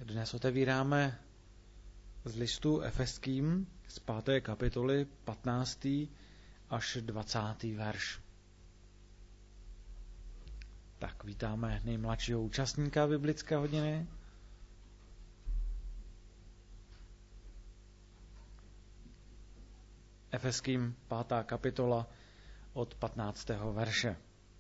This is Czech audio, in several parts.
Dnes otevíráme z listu Efeským z 5. kapitoly 15. až 20. verš. Tak vítáme nejmladšího účastníka biblické hodiny. Efeským 5. kapitola od 15. verše.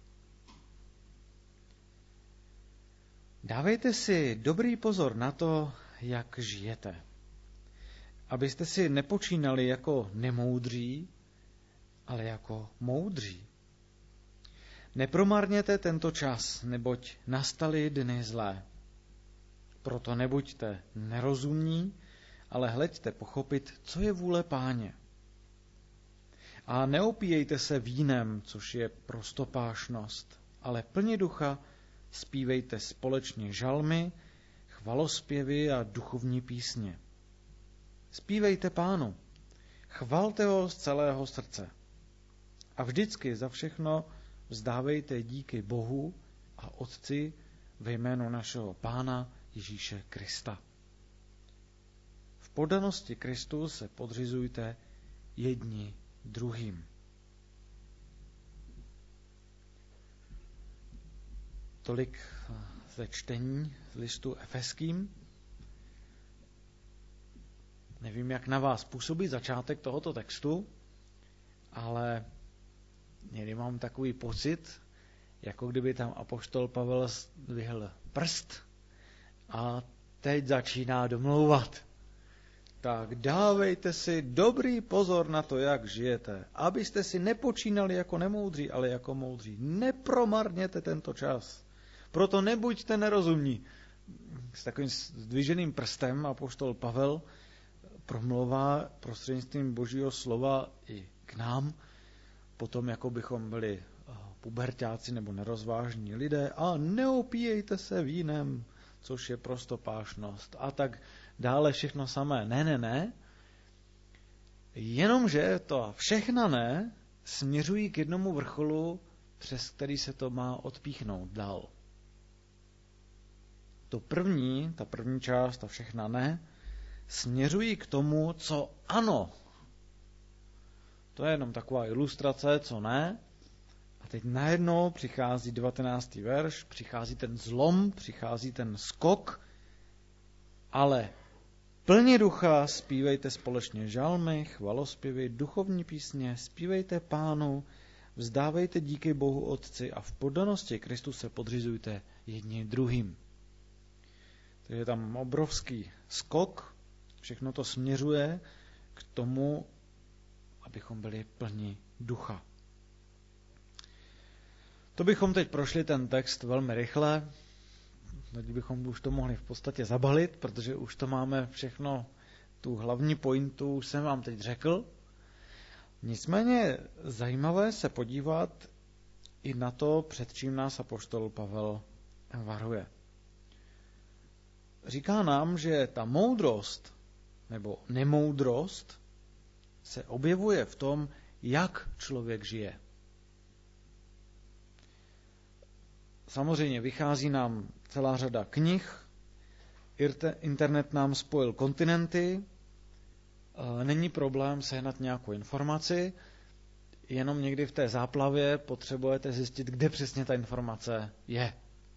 Dávejte si dobrý pozor na to, jak žijete, abyste si nepočínali jako nemoudří, ale jako moudří. Nepromarněte tento čas, neboť nastaly dny zlé. Proto nebuďte nerozumní, ale hleďte pochopit, co je vůle Páně. A neopíjejte se vínem, což je prostopášnost, ale plně ducha zpívejte společně žalmy, chvalospěvy a duchovní písně. Zpívejte Pánu, chvalte ho z celého srdce. A vždycky za všechno vzdávejte díky Bohu a Otci ve jménu našeho Pána Ježíše Krista. V poddanosti Kristu se podřizujte jedni druhým. Tolik ze čtení z listu Efeským. Nevím, jak na vás působí začátek tohoto textu, ale někdy mám takový pocit, jako kdyby tam apoštol Pavel zdvihl prst a teď začíná domlouvat. Tak dávejte si dobrý pozor na to, jak žijete, abyste si nepočínali jako nemoudří, ale jako moudří. Nepromarněte tento čas. Proto nebuďte nerozumní. S takovým zdviženým prstem apoštol Pavel promlouvá prostřednictvím Božího slova i k nám, potom jako bychom byli puberťáci nebo nerozvážní lidé, a neopíjejte se vínem, což je prostopášnost a tak dále, všechno samé. Ne. Jenomže to všechna ne směřují k jednomu vrcholu, přes který se to má odpíchnout dál. Ta první část, ta všechna ne, směřují k tomu, co ano. To je jenom taková ilustrace, co ne. A teď najednou přichází 19. verš, přichází ten zlom, přichází ten skok, ale plně ducha zpívejte společně žalmy, chvalospěvy, duchovní písně, zpívejte Pánu, vzdávejte díky Bohu Otci a v poddanosti Kristu se podřizujte jedni druhým. Takže je tam obrovský skok, všechno to směřuje k tomu, abychom byli plni ducha. To bychom teď prošli ten text velmi rychle, teď bychom už to mohli v podstatě zabalit, protože už to máme všechno, tu hlavní pointu už jsem vám teď řekl. Nicméně zajímavé se podívat i na to, před čím nás apoštol Pavel varuje. Říká nám, že ta moudrost nebo nemoudrost se objevuje v tom, jak člověk žije. Samozřejmě vychází nám celá řada knih, internet nám spojil kontinenty, není problém sehnat nějakou informaci, jenom někdy v té záplavě potřebujete zjistit, kde přesně ta informace je.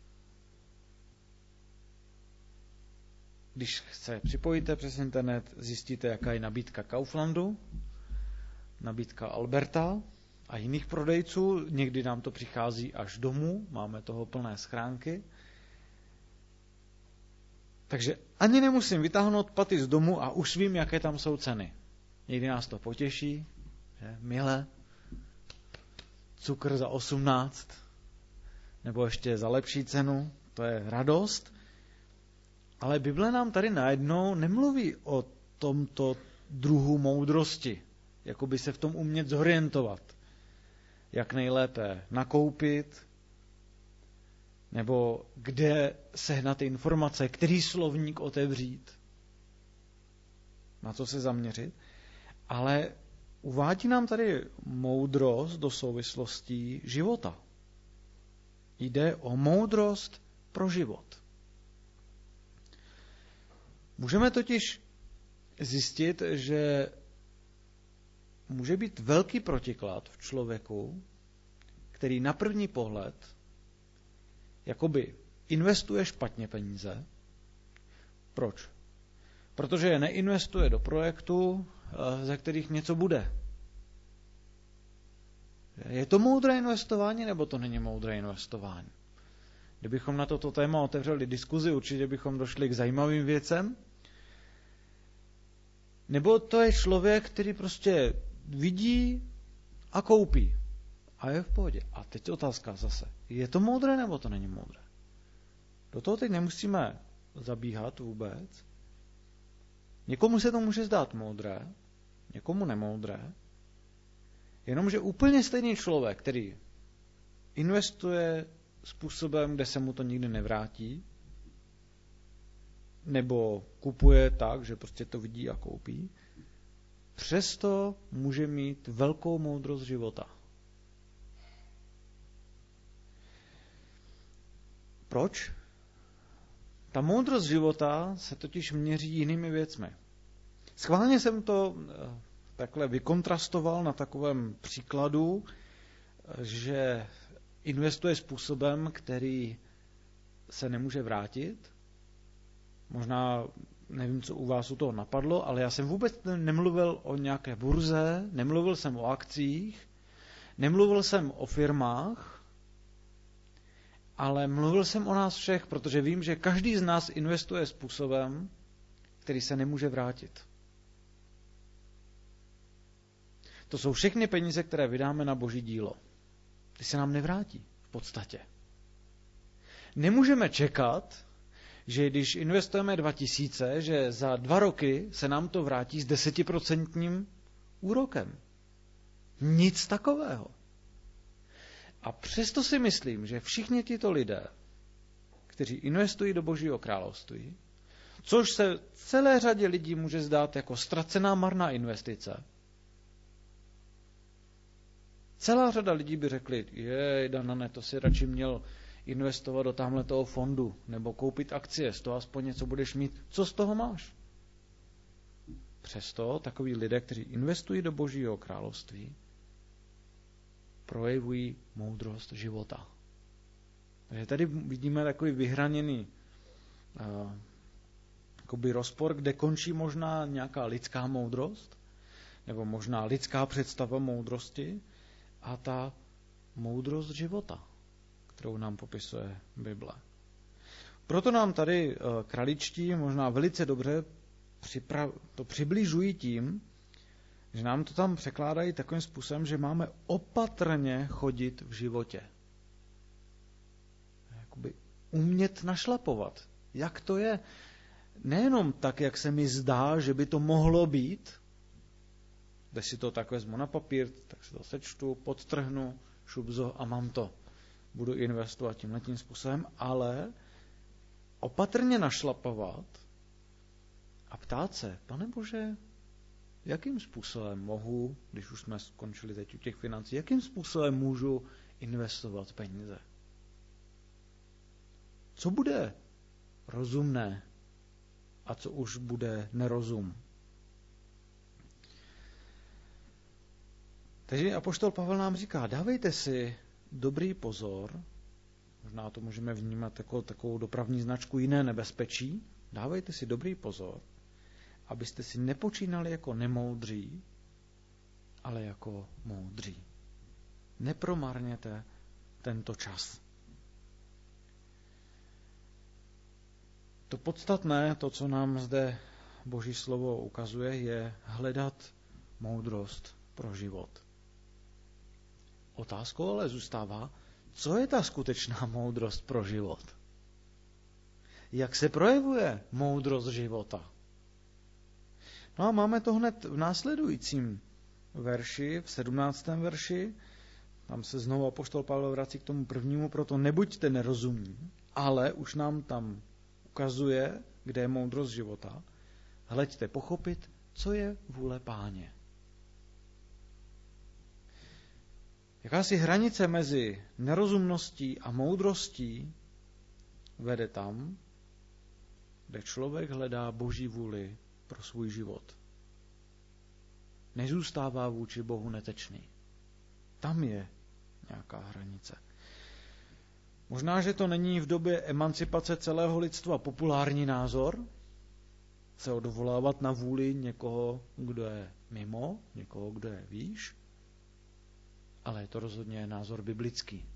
Když se připojíte přes internet, zjistíte, jaká je nabídka Kauflandu, nabídka Alberta a jiných prodejců. Někdy nám to přichází až domů, máme toho plné schránky. Takže ani nemusím vytáhnout paty z domu a už vím, jaké tam jsou ceny. Někdy nás to potěší, že? Mile, cukr za 18, nebo ještě za lepší cenu, to je radost. Ale Bible nám tady najednou nemluví o tomto druhu moudrosti, jako by se v tom umět zorientovat, jak nejlépe nakoupit, nebo kde sehnat informace, který slovník otevřít, na co se zaměřit, ale uvádí nám tady moudrost do souvislostí života. Jde o moudrost pro život. Můžeme totiž zjistit, že může být velký protiklad v člověku, který na první pohled jakoby investuje špatně peníze. Proč? Protože je neinvestuje do projektu, ze kterých něco bude. Je to moudré investování, nebo to není moudré investování? Kdybychom na toto téma otevřeli diskuzi, určitě bychom došli k zajímavým věcem. Nebo to je člověk, který prostě vidí a koupí. A je v pohodě. A teď otázka zase. Je to moudré, nebo to není moudré? Do toho teď nemusíme zabíhat vůbec. Někomu se to může zdát moudré, někomu nemoudré. Jenomže úplně stejný člověk, který investuje způsobem, kde se mu to nikdy nevrátí, nebo kupuje tak, že prostě to vidí a koupí, přesto může mít velkou moudrost života. Proč? Ta moudrost života se totiž měří jinými věcmi. Schválně jsem to takhle vykontrastoval na takovém příkladu, že investuje způsobem, který se nemůže vrátit. Možná nevím, co u vás u toho napadlo, ale já jsem vůbec nemluvil o nějaké burze, nemluvil jsem o akcích, nemluvil jsem o firmách, ale mluvil jsem o nás všech, protože vím, že každý z nás investuje způsobem, který se nemůže vrátit. To jsou všechny peníze, které vydáme na Boží dílo. Ty se nám nevrátí v podstatě. Nemůžeme čekat, že když investujeme 2000, že za 2 roky se nám to vrátí s 10% úrokem. Nic takového. A přesto si myslím, že všichni tito lidé, kteří investují do Božího království, což se celé řadě lidí může zdát jako ztracená marná investice, celá řada lidí by řekli, Danane, to si radši měl investovat do tamhletoho fondu, nebo koupit akcie, z toho aspoň něco budeš mít. Co z toho máš? Přesto takoví lidé, kteří investují do Božího království, projevují moudrost života. Takže tady vidíme takový vyhraněný jakoby rozpor, kde končí možná nějaká lidská moudrost, nebo možná lidská představa moudrosti a ta moudrost života, kterou nám popisuje Bible. Proto nám tady kraličtí možná velice dobře to přibližují tím, že nám to tam překládají takovým způsobem, že máme opatrně chodit v životě. Jakoby umět našlapovat. Jak to je? Nejenom tak, jak se mi zdá, že by to mohlo být, když si to tak vezmu na papír, tak si to sečtu, podtrhnu, šubzo a mám to. Budu investovat tímhletím způsobem, ale opatrně našlapovat a ptát se, Pane Bože, jakým způsobem mohu, když už jsme skončili teď u těch financí, jakým způsobem můžu investovat peníze? Co bude rozumné a co už bude nerozum? Takže apoštol Pavel nám říká, dávejte si dobrý pozor, možná to můžeme vnímat jako takovou dopravní značku jiné nebezpečí, dávejte si dobrý pozor, abyste si nepočínali jako nemoudří, ale jako moudří. Nepromarněte tento čas. To podstatné, to, co nám zde Boží slovo ukazuje, je hledat moudrost pro život. Otázkou ale zůstává, co je ta skutečná moudrost pro život? Jak se projevuje moudrost života? No a máme to hned v následujícím verši, v 17. verši. Tam se znovu apoštol Pavel vrací k tomu prvnímu, proto nebuďte nerozumní, ale už nám tam ukazuje, kde je moudrost života. Hleďte pochopit, co je vůle Páně. Jakási hranice mezi nerozumností a moudrostí vede tam, kde člověk hledá Boží vůli pro svůj život. Nezůstává vůči Bohu netečný. Tam je nějaká hranice. Možná, že to není v době emancipace celého lidstva populární názor, se odvolávat na vůli někoho, kdo je mimo, někoho, kdo je výš, ale je to rozhodně názor biblický.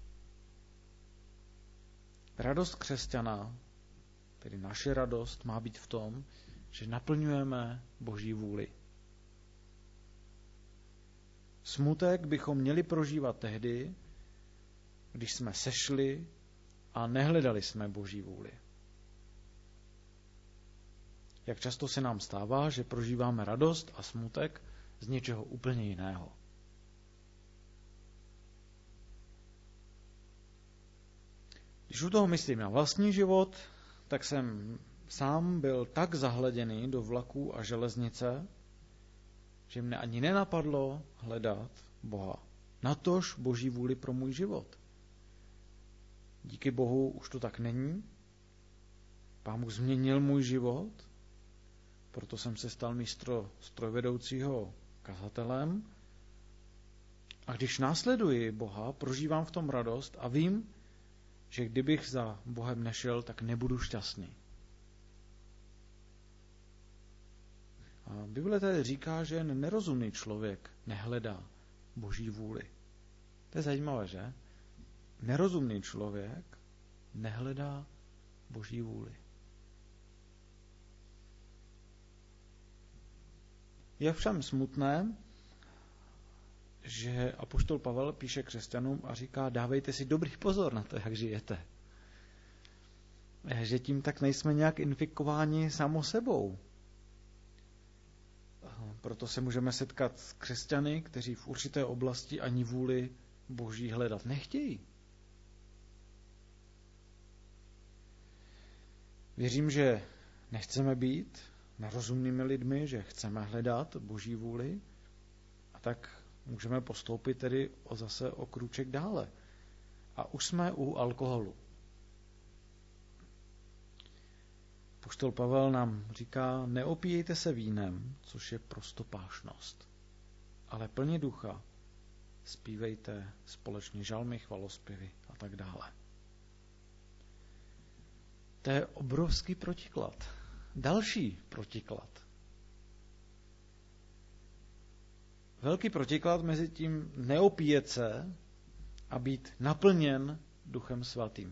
Radost křesťana, tedy naše radost, má být v tom, že naplňujeme Boží vůli. Smutek bychom měli prožívat tehdy, když jsme sešli a nehledali jsme Boží vůli. Jak často se nám stává, že prožíváme radost a smutek z něčeho úplně jiného. Když u toho myslím na vlastní život, tak jsem sám byl tak zahleděný do vlaků a železnice, že mne ani nenapadlo hledat Boha. Natož Boží vůli pro můj život. Díky Bohu už to tak není. Pán Bůh změnil můj život, proto jsem se stal místo strojvedoucího kazatelem. A když následuji Boha, prožívám v tom radost a vím, že kdybych za Bohem nešel, tak nebudu šťastný. A Bible tady říká, že jen nerozumný člověk nehledá Boží vůli. To je zajímavé, že? Nerozumný člověk nehledá Boží vůli. Je všem smutné, že apoštol Pavel píše křesťanům a říká, dávejte si dobrý pozor na to, jak žijete. Že tím tak nejsme nějak infikováni samo sebou. Proto se můžeme setkat s křesťany, kteří v určité oblasti ani vůli Boží hledat nechtějí. Věřím, že nechceme být nerozumnými lidmi, že chceme hledat Boží vůli a tak můžeme postoupit tedy zase o krůček dále. A už jsme u alkoholu. Apoštol Pavel nám říká, neopíjejte se vínem, což je prostopášnost, ale plně ducha, zpívejte společně žalmy, chvalospěvy a tak dále. To je obrovský protiklad. Další protiklad. Velký protiklad mezi tím neopíjet se a být naplněn Duchem Svatým.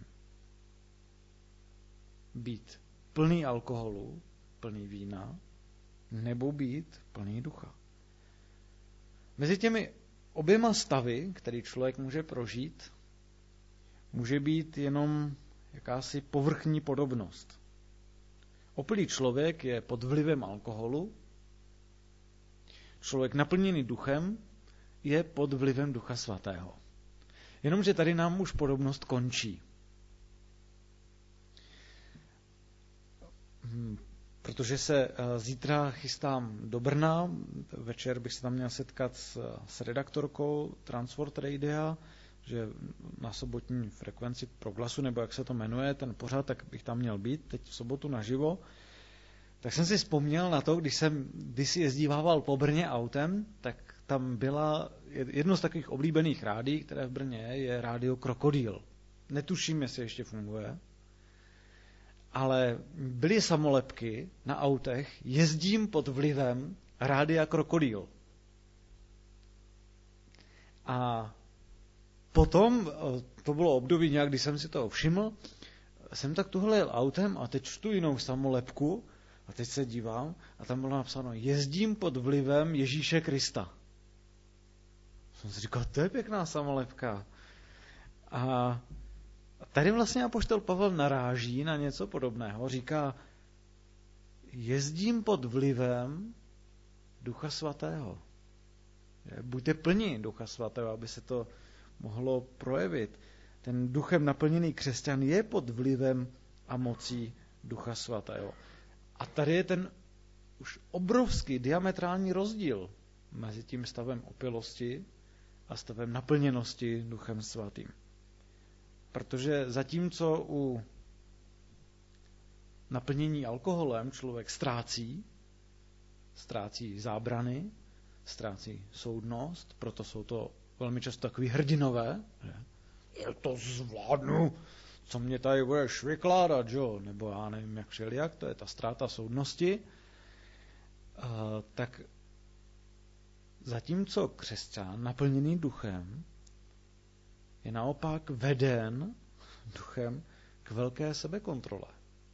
Být plný alkoholu, plný vína, nebo být plný ducha. Mezi těmi oběma stavy, který člověk může prožít, může být jenom jakási povrchní podobnost. Opilý člověk je pod vlivem alkoholu, člověk naplněný duchem je pod vlivem Ducha Svatého. Jenomže tady nám už podobnost končí. Protože se zítra chystám do Brna, večer bych se tam měl setkat s redaktorkou Transworld Radia, že na sobotní frekvenci Proglasu, nebo jak se to jmenuje, ten pořad, tak bych tam měl být, teď v sobotu naživo. Tak jsem si vzpomněl na to, když jsem kdysi jezdívával po Brně autem, tak tam byla jedno z takových oblíbených rádií, které v Brně je rádio Krokodýl. Netuším, jestli ještě funguje. Ale byly samolepky na autech, jezdím pod vlivem rádia Krokodýl. A potom, to bylo období nějak, kdy jsem si toho všiml, jsem tak tuhle jel autem a teď čtu jinou samolepku a teď se dívám a tam bylo napsáno, jezdím pod vlivem Ježíše Krista. Jsem si říkal, to je pěkná samolepka. A tady vlastně apoštol Pavel naráží na něco podobného. Říká, jezdím pod vlivem Ducha Svatého. Buďte plní Ducha Svatého, aby se to mohlo projevit. Ten duchem naplněný křesťan je pod vlivem a mocí Ducha Svatého. A tady je ten už obrovský diametrální rozdíl mezi tím stavem opilosti a stavem naplněnosti Duchem Svatým. Protože zatímco u naplnění alkoholem člověk ztrácí zábrany, ztrácí soudnost, proto jsou to velmi často takový hrdinové, že já to zvládnu, co mě tady budeš vykládat, jo? Nebo já nevím, jak to je ta ztráta soudnosti. Tak zatímco křesťan naplněný duchem je naopak veden duchem k velké sebekontrole.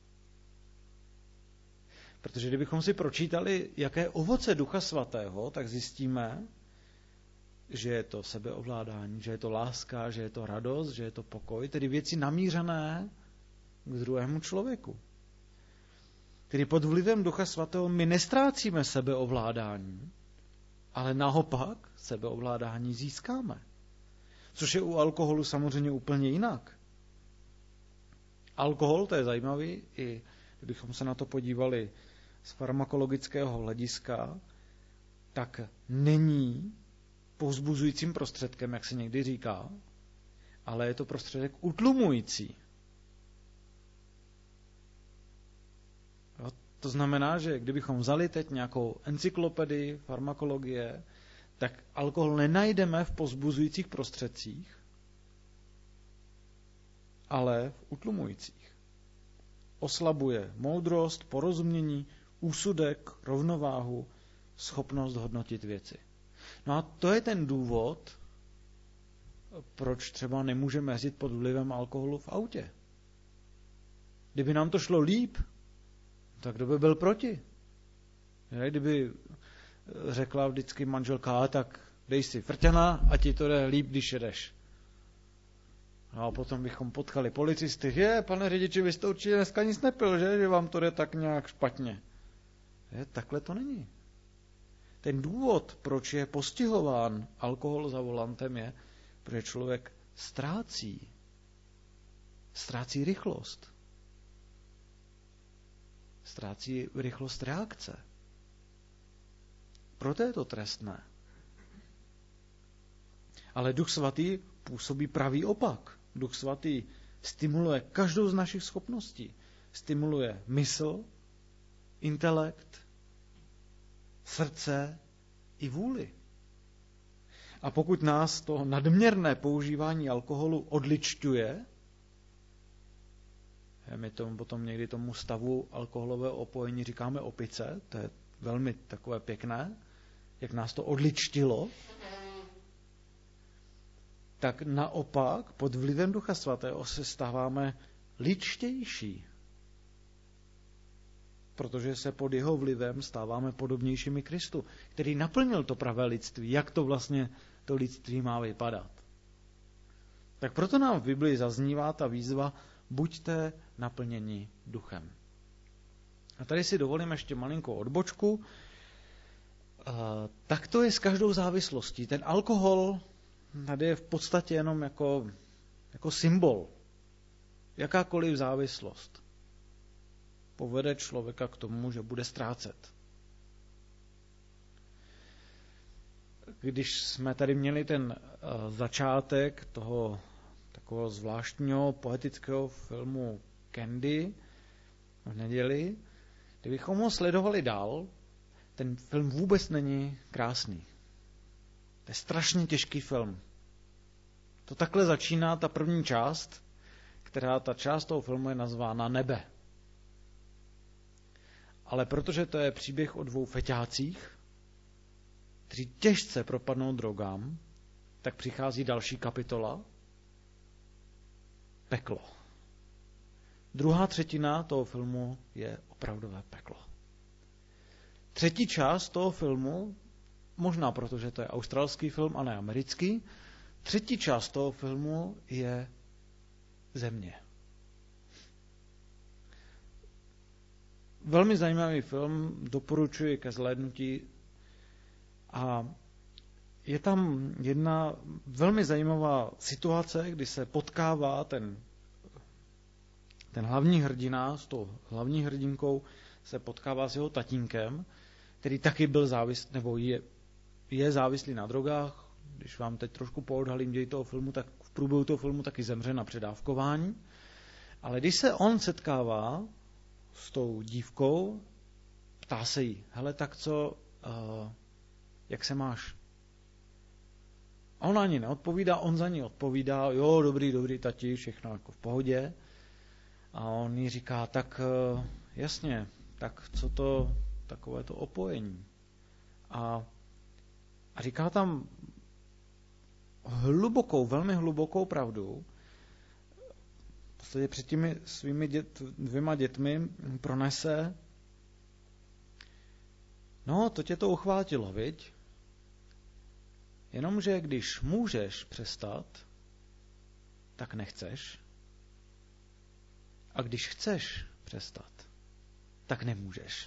Protože kdybychom si pročítali, jaké ovoce Ducha Svatého, tak zjistíme, že je to sebeovládání, že je to láska, že je to radost, že je to pokoj, tedy věci namířené k druhému člověku. Tedy pod vlivem Ducha Svatého my nestrácíme sebeovládání, ale naopak sebeovládání získáme. Což je u alkoholu samozřejmě úplně jinak. Alkohol, to je zajímavý, i kdybychom se na to podívali z farmakologického hlediska, tak není povzbuzujícím prostředkem, jak se někdy říká, ale je to prostředek utlumující. Jo, to znamená, že kdybychom vzali teď nějakou encyklopedii farmakologie, tak alkohol nenajdeme v povzbuzujících prostředcích, ale v utlumujících. Oslabuje moudrost, porozumění, úsudek, rovnováhu, schopnost hodnotit věci. No a to je ten důvod, proč třeba nemůžeme jezdit pod vlivem alkoholu v autě. Kdyby nám to šlo líp, tak kdo by byl proti? Kdyby řekla vždycky manželka, tak dej si frťana a ti to jde líp, když jedeš. No a potom bychom potkali policisty. Pane řidiči, vy jste určitě dneska nic nepil, že vám to jde tak nějak špatně. Takhle to není. Ten důvod, proč je postihován alkohol za volantem, je, protože člověk ztrácí rychlost. Ztrácí rychlost reakce. Proto je to trestné. Ale Duch Svatý působí pravý opak. Duch Svatý stimuluje každou z našich schopností. Stimuluje mysl, intelekt, srdce i vůli. A pokud nás to nadměrné používání alkoholu odličťuje, my tomu potom někdy tomu stavu alkoholového opojení říkáme opice, to je velmi takové pěkné, jak nás to odličtilo, tak naopak pod vlivem Ducha Svatého se stáváme ličtější. Protože se pod jeho vlivem stáváme podobnějšími Kristu, který naplnil to pravé lidství. Jak to vlastně to lidství má vypadat? Tak proto nám v Biblii zaznívá ta výzva buďte naplněni duchem. A tady si dovolím ještě malinkou odbočku. Tak to je s každou závislostí. Ten alkohol tady je v podstatě jenom jako symbol. Jakákoliv závislost povede člověka k tomu, že bude ztrácet. Když jsme tady měli ten začátek toho takového zvláštního poetického filmu Candy v neděli, kdybychom ho sledovali dál, ten film vůbec není krásný. To je strašně těžký film. To takhle začíná ta první část, ta část toho filmu je nazvána Nebe. Ale protože to je příběh o dvou feťácích, kteří těžce propadnou drogám, tak přichází další kapitola, peklo. Druhá třetina toho filmu je opravdové peklo. Třetí část toho filmu, možná protože to je australský film a ne americký, třetí část toho filmu je země. Velmi zajímavý film, doporučuji ke zhlédnutí. A je tam jedna velmi zajímavá situace, kdy se potkává ten hlavní hrdina s tou hlavní hrdinkou, se potkává s jeho tatínkem, který taky byl závislý, nebo je závislý na drogách. Když vám teď trošku poodhalím děj toho filmu, tak v průběhu toho filmu taky zemře na předávkování. Ale když se on setkává s tou dívkou, ptá se jí, hele, tak co, jak se máš? A ona ani neodpovídá, on za ní odpovídá, jo, dobrý, tati, všechno jako v pohodě. A on jí říká, tak jasně, tak co to, takové to opojení. A říká tam velmi hlubokou pravdu. V podstatě před těmi svými dvěma dětmi pronese, no, to tě to uchvátilo, viď? Jenomže když můžeš přestat, tak nechceš. A když chceš přestat, tak nemůžeš.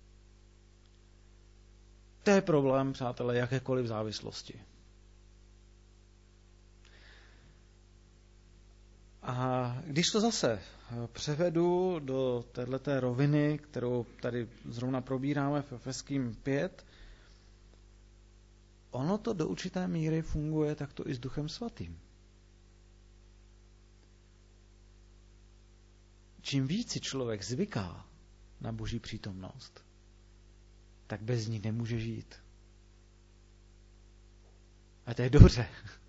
To je problém, přátelé, jakékoliv závislosti. A když to zase převedu do téhleté roviny, kterou tady zrovna probíráme v Efeským 5, ono to do určité míry funguje takto i s Duchem Svatým. Čím víc si člověk zvyká na Boží přítomnost, tak bez ní nemůže žít. A to je dobře.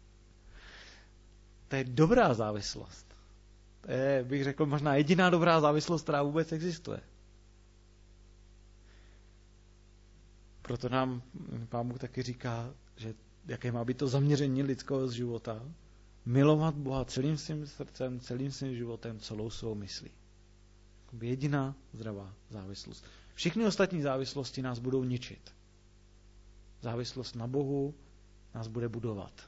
To je dobrá závislost. To je, bych řekl, možná jediná dobrá závislost, která vůbec existuje. Proto nám Pán Bůh taky říká, že jaké má být to zaměření lidského života, milovat Boha celým svým srdcem, celým svým životem, celou svou myslí. Jediná zdravá závislost. Všechny ostatní závislosti nás budou ničit. Závislost na Bohu nás bude budovat.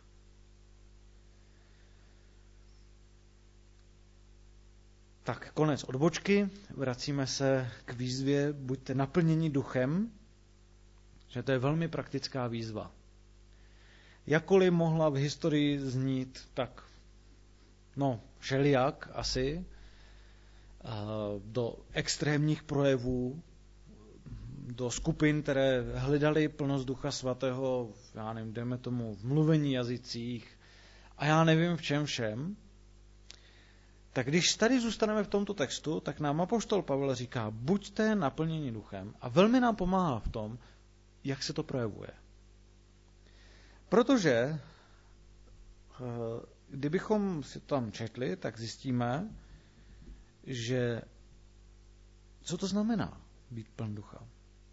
Tak, konec odbočky. Vracíme se k výzvě buďte naplněni duchem, že to je velmi praktická výzva. Jakkoliv mohla v historii znít tak, všelijak asi, do extrémních projevů, do skupin, které hledali plnost Ducha Svatého, já nevím, dejme tomu v mluvení jazycích a já nevím v čem všem, tak když tady zůstaneme v tomto textu, tak nám apoštol Pavel říká, buďte naplněni duchem a velmi nám pomáhá v tom, jak se to projevuje. Protože kdybychom si to tam četli, tak zjistíme, že co to znamená být pln ducha.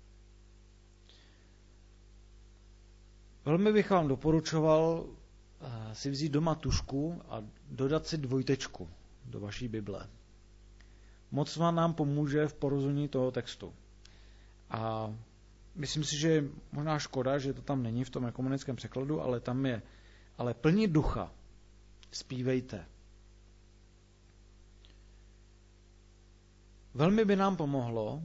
Velmi bych vám doporučoval si vzít doma tužku a dodat si dvojtečku do vaší Bible. Moc nám pomůže v porozumění toho textu. A myslím si, že je možná škoda, že to tam není v tom ekumenickém překladu, ale tam je, ale plní ducha, zpívejte. Velmi by nám pomohlo,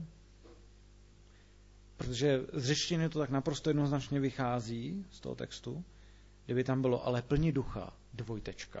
protože z řečtiny to tak naprosto jednoznačně vychází z toho textu, kdyby tam bylo, ale plní ducha, dvojtečka.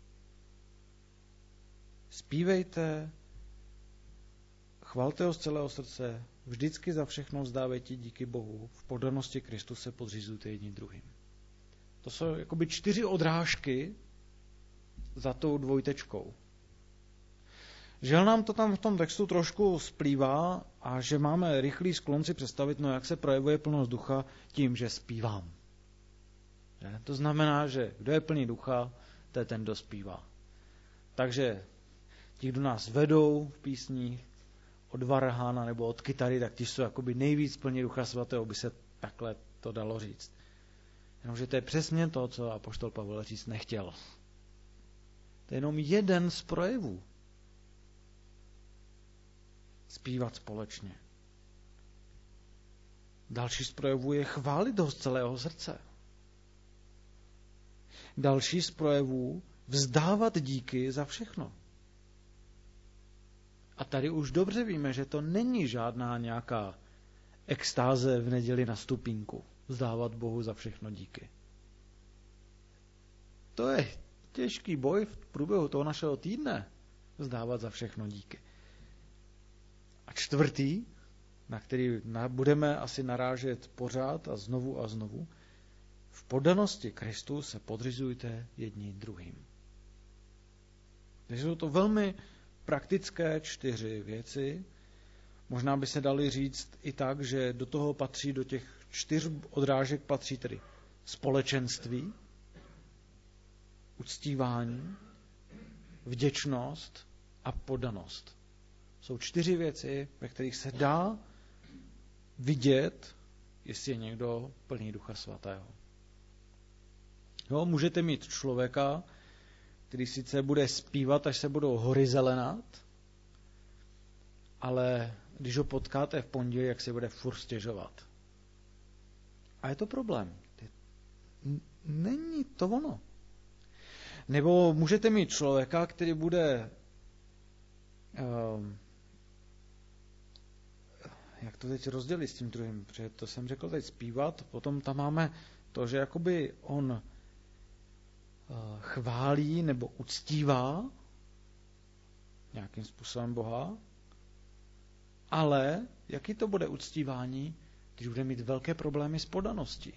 Zpívejte, chvalte ho z celého srdce, vždycky za všechno vzdávejte díky Bohu, v poddanosti Kristu se podřizujte jedni druhým. To jsou jakoby 4 odrážky za tou dvojtečkou. Žel nám to tam v tom textu trošku splývá a že máme rychlý sklon si představit, jak se projevuje plnost ducha tím, že zpívám. To znamená, že kdo je plný ducha, to je ten, kdo zpívá. Takže ti, kdo nás vedou v písních, od varhana nebo od kytary, tak ti jsou jakoby nejvíc plní Ducha Svatého, by se takhle to dalo říct. Jenomže to je přesně to, co apoštol Pavel říct nechtěl. To je jenom jeden z projevů. Zpívat společně. Další z projevů je chválit ho z celého srdce. Další z projevů vzdávat díky za všechno. A tady už dobře víme, že to není žádná nějaká extáze v neděli na stupínku. Vzdávat Bohu za všechno díky. To je těžký boj v průběhu toho našeho týdne. Vzdávat za všechno díky. A 4., na který budeme asi narážet pořád a znovu, v poddanosti Kristu se podřizujte jedni druhým. Takže jsou to velmi praktické 4 věci, Možná by se dali říct i tak, že do toho patří, do těch 4 odrážek patří tedy společenství, uctívání, vděčnost a poddanost. Jsou 4 věci, ve kterých se dá vidět, jestli je někdo plný Ducha Svatého. Jo, můžete mít člověka, který sice bude zpívat, až se budou hory zelenat, ale když ho potkáte v pondělí, jak si bude furt stěžovat. A je to problém. Není to ono. Nebo můžete mít člověka, který bude jak to teď rozdělit s tím druhým, protože to jsem řekl teď zpívat, potom tam máme to, že jakoby on chválí nebo uctívá nějakým způsobem Boha, ale jaký to bude uctívání, když bude mít velké problémy s poddaností?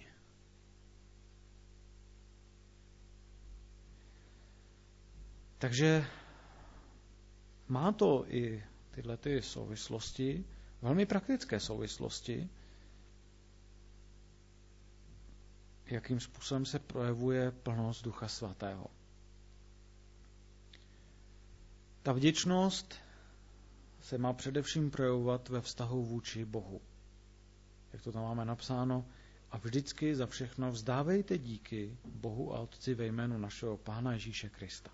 Takže má to i tyhle ty souvislosti, velmi praktické souvislosti, jakým způsobem se projevuje plnost Ducha Svatého. Ta vděčnost se má především projevovat ve vztahu vůči Bohu. Jak to tam máme napsáno, a vždycky za všechno vzdávejte díky Bohu a Otci ve jménu našeho Pána Ježíše Krista.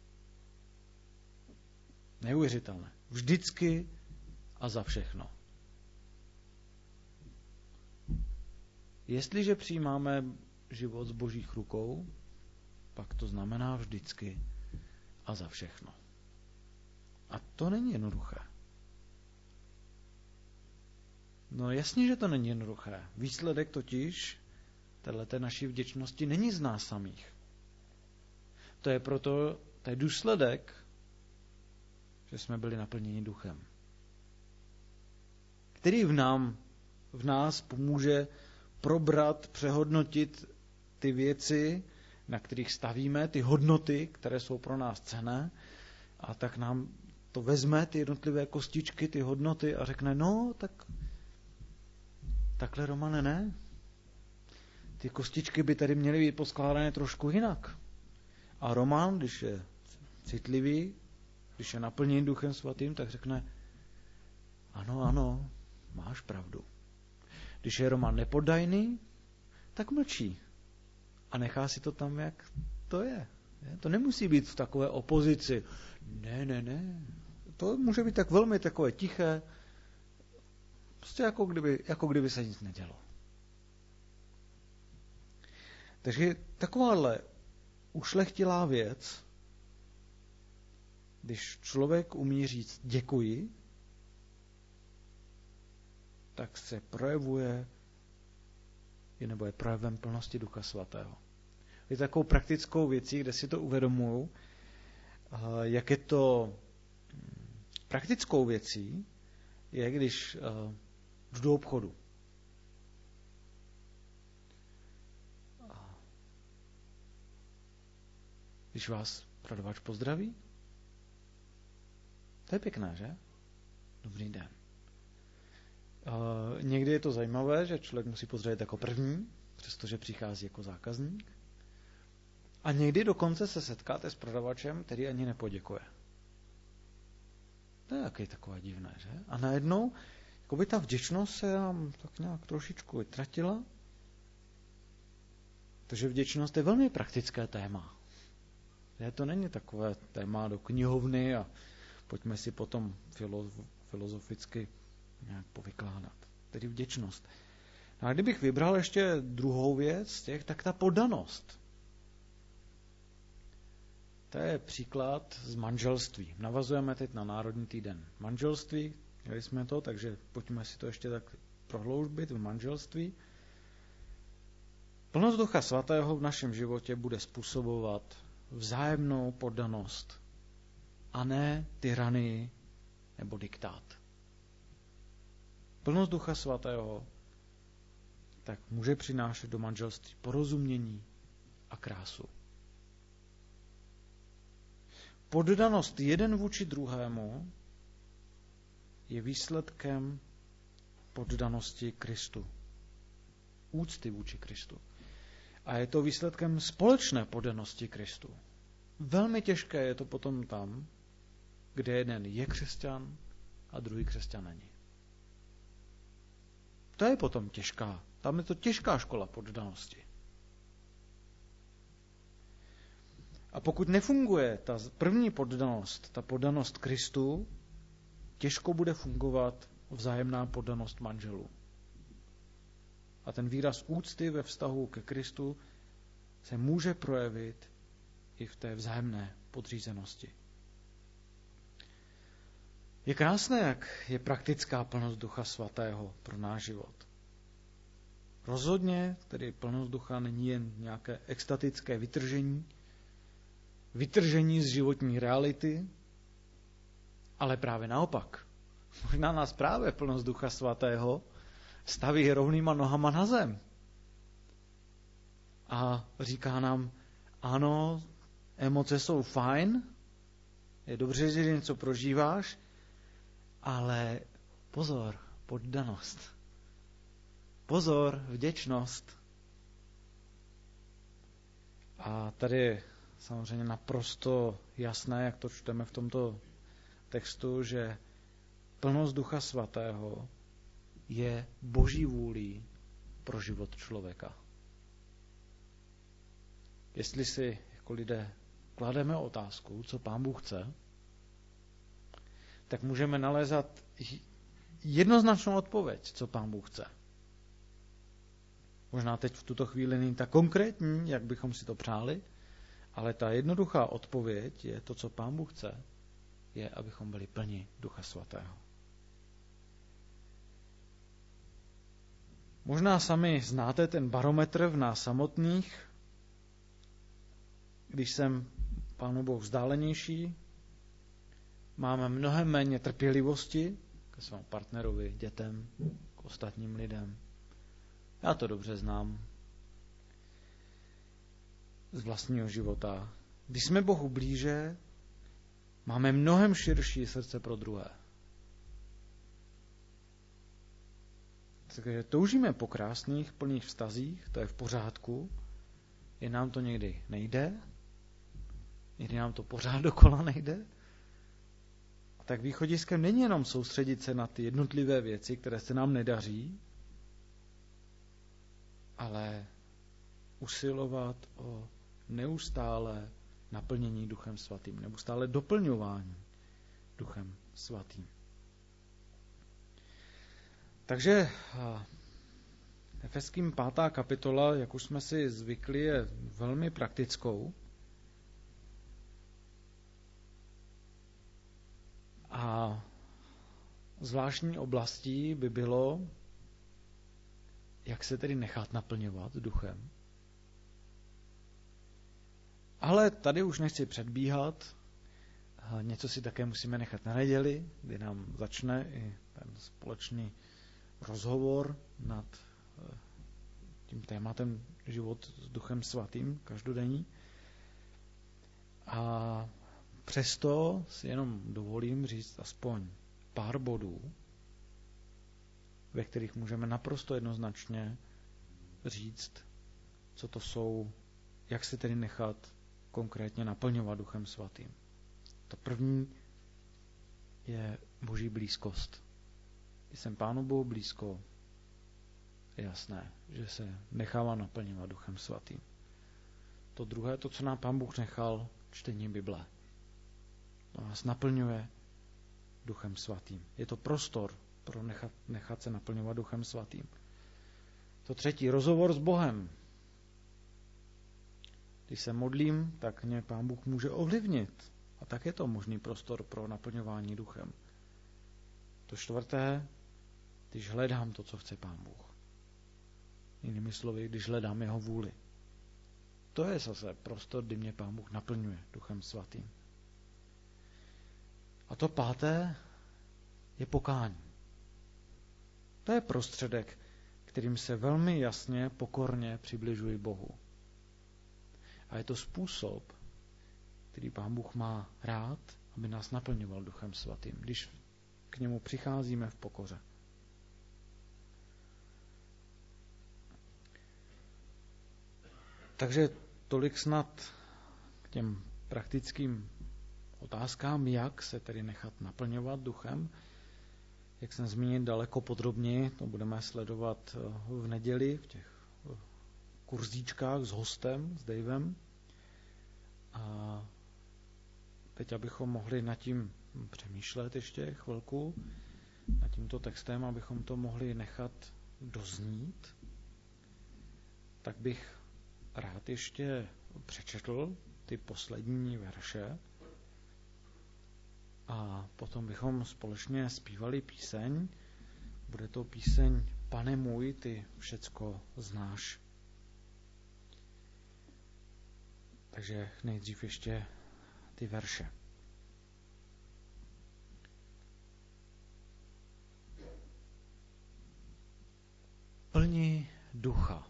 Neuvěřitelné. Vždycky a za všechno. Jestliže přijímáme život z Božích rukou, pak to znamená vždycky a za všechno. A to není jednoduché. No jasně, že to není jednoduché. Výsledek totiž téhleté naší vděčnosti není z nás samých. To je důsledek, že jsme byli naplněni duchem, který v nás pomůže probrat, přehodnotit ty věci, na kterých stavíme, ty hodnoty, které jsou pro nás cenné, a tak nám to vezme, ty jednotlivé kostičky, ty hodnoty, a řekne, no, takhle, Romane, ne. Ty kostičky by tady měly být poskládané trošku jinak. A Roman, když je citlivý, když je naplněn Duchem Svatým, tak řekne, ano, máš pravdu. Když je Roman nepoddajný, tak mlčí. A nechá si to tam, jak to je. To nemusí být v takové opozici. Ne. To může být tak velmi takové tiché, prostě jako kdyby se nic nedělo. Takže takováhle ušlechtilá věc, když člověk umí říct děkuji, tak se projevuje, nebo je projevem plnosti Ducha Svatého. Je takovou praktickou věcí, kde si to uvědomuju, jak je to praktickou věcí, je, když jdu do obchodu. Když vás prodavač pozdraví, to je pěkné, že? Dobrý den. Někdy je to zajímavé, že člověk musí pozdravit jako první, přestože přichází jako zákazník. A někdy dokonce se setkáte s prodavačem, který ani nepoděkuje. To je taky takové divné, že? A najednou jakoby ta vděčnost se nám tak nějak trošičku vytratila. Takže vděčnost je velmi praktické téma. To není takové téma do knihovny a pojďme si potom filozoficky nějak povykládat. Tedy vděčnost. A kdybych vybral ještě druhou věc, tak ta poddanost. To je příklad z manželství. Navazujeme teď na Národní týden manželství. Měli jsme to, takže pojďme si to ještě tak prohloubit v manželství. Plnost Ducha Svatého v našem životě bude způsobovat vzájemnou poddanost a ne tyranii nebo diktát. Plnost Ducha Svatého tak může přinášet do manželství porozumění a krásu. Poddanost jeden vůči druhému je výsledkem poddanosti Kristu. Úcty vůči Kristu. A je to výsledkem společné poddanosti Kristu. Velmi těžké je to potom tam, kde jeden je křesťan a druhý křesťan není. To je potom těžká. Tam je to těžká škola poddanosti. A pokud nefunguje ta první poddanost, ta poddanost Kristu, těžko bude fungovat vzájemná poddanost manželů. A ten výraz úcty ve vztahu ke Kristu se může projevit i v té vzájemné podřízenosti. Je krásné, jak je praktická plnost Ducha Svatého pro náš život. Rozhodně tedy plnost Ducha není jen nějaké extatické vytržení z životní reality, ale právě naopak. Možná nás právě plnost Ducha Svatého staví rovnýma nohama na zem. A říká nám, ano, emoce jsou fajn, je dobře, že něco prožíváš, ale pozor, poddanost. Pozor, vděčnost. A tady je samozřejmě naprosto jasné, jak to čteme v tomto textu, že plnost Ducha Svatého je Boží vůlí pro život člověka. Jestli si jako lidé klademe otázku, co Pán Bůh chce, tak můžeme nalézat jednoznačnou odpověď, co Pán Bůh chce. Možná teď v tuto chvíli není tak konkrétní, jak bychom si to přáli, ale ta jednoduchá odpověď je to, co Pán Bůh chce, je, abychom byli plni Ducha Svatého. Možná sami znáte ten barometr v nás samotných. Když jsem Pánu Bohu vzdálenější, máme mnohem méně trpělivosti ke svému partnerovi, dětem, k ostatním lidem. Já to dobře znám z vlastního života. Když jsme Bohu blíže, máme mnohem širší srdce pro druhé. Takže toužíme po krásných, plných vztazích, to je v pořádku, jen nám to někdy nejde, někdy nám to pořád dokola nejde. Tak východiskem není jenom soustředit se na ty jednotlivé věci, které se nám nedaří, ale usilovat o neustále naplnění Duchem Svatým, neustále doplňování Duchem Svatým. Takže Efeským 5. kapitola, jak už jsme si zvykli, je velmi praktickou. A zvláštní oblastí by bylo, jak se tedy nechat naplňovat duchem. Ale tady už nechci předbíhat, něco si také musíme nechat na neděli, kdy nám začne i ten společný rozhovor nad tím tématem život s Duchem Svatým, každodenní. A přesto si jenom dovolím říct aspoň pár bodů, ve kterých můžeme naprosto jednoznačně říct, co to jsou, jak se tedy nechat konkrétně naplňovat Duchem Svatým. To první je Boží blízkost. Když jsem Pánu Bohu blízko, je jasné, že se nechává naplňovat Duchem Svatým. To druhé, to, co nám Pán Bůh nechal, čtení Bible. To nás naplňuje Duchem Svatým. Je to prostor pro nechat se naplňovat Duchem Svatým. To třetí, rozhovor s Bohem. Když se modlím, tak mě Pán Bůh může ovlivnit. A tak je to možný prostor pro naplňování Duchem. To čtvrté, když hledám to, co chce Pán Bůh. Jinými slovy, když hledám jeho vůli. To je zase prostor, kdy mě Pán Bůh naplňuje Duchem Svatým. A to páté je pokání. To je prostředek, kterým se velmi jasně, pokorně přibližuji Bohu. A je to způsob, který Pán Bůh má rád, aby nás naplňoval Duchem Svatým. Když k němu přicházíme v pokoře. Takže tolik snad k těm praktickým otázkám, jak se tedy nechat naplňovat duchem. Jak jsem zmínil, daleko podrobněji, to budeme sledovat v neděli v těch kurzíčkách s hostem, s Davem. A teď, abychom mohli nad tím přemýšlet ještě chvilku, nad tímto textem, abychom to mohli nechat doznít, tak bych rád ještě přečetl ty poslední verše a potom bychom společně zpívali píseň. Bude to píseň Pane můj, ty všecko znáš. Takže nejdřív ještě ty verše. Plni ducha.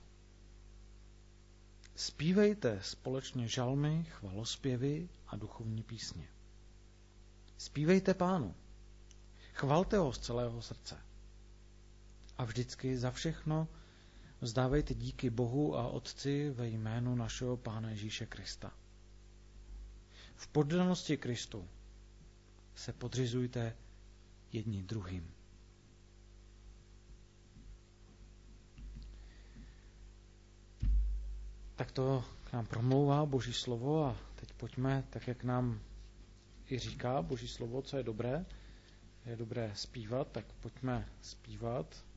Zpívejte společně žalmy, chvalospěvy a duchovní písně. Zpívejte Pánu. Chvalte ho z celého srdce. A vždycky za všechno vzdávejte díky Bohu a Otci ve jménu našeho Pána Ježíše Krista. V poddanosti Kristu se podřizujte jedni druhým. Tak to k nám promlouvá Boží slovo a teď pojďme, tak jak nám i říká Boží slovo, co je dobré zpívat, tak pojďme zpívat.